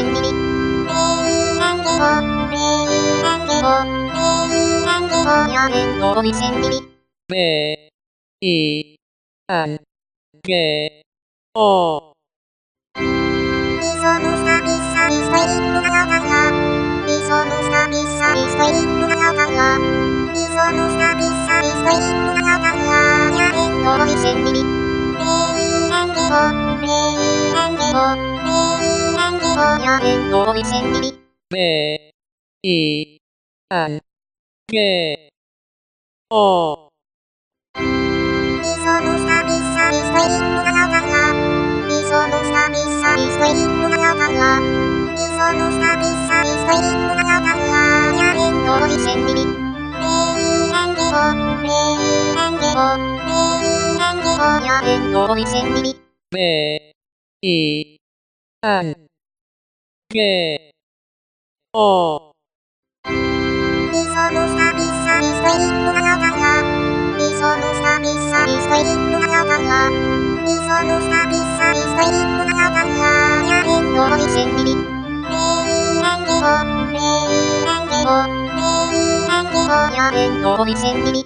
千ミリ。やるの2000ミリ。 O みそのさびさびストイックな顔がみそのさびさびストイックな顔がみそのさびさびストイックな顔がやるの2000ミリ。やるの2000ミリ。 O みそのさびさびストイックな顔がみそのさびさびストイックな顔がみそのさびさびストイックな顔がやるの2000ミリ。やるの2000ミリ。 O みそのさびさびストイックな顔がみそのさびさびストイックな顔がみそのさびさびストイックな顔がやるの2000ミリ。やるの2000ミリ。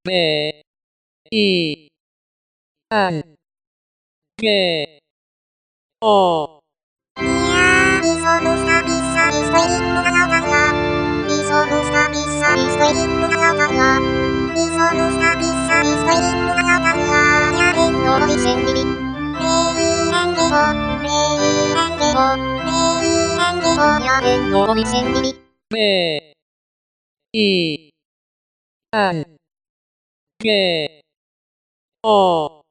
O みそのさびさびストイックな顔がみそのさびさびストイックな顔がみそのさびさびストイックな顔がやるの2000ミリ。やるの2000ミリ。 O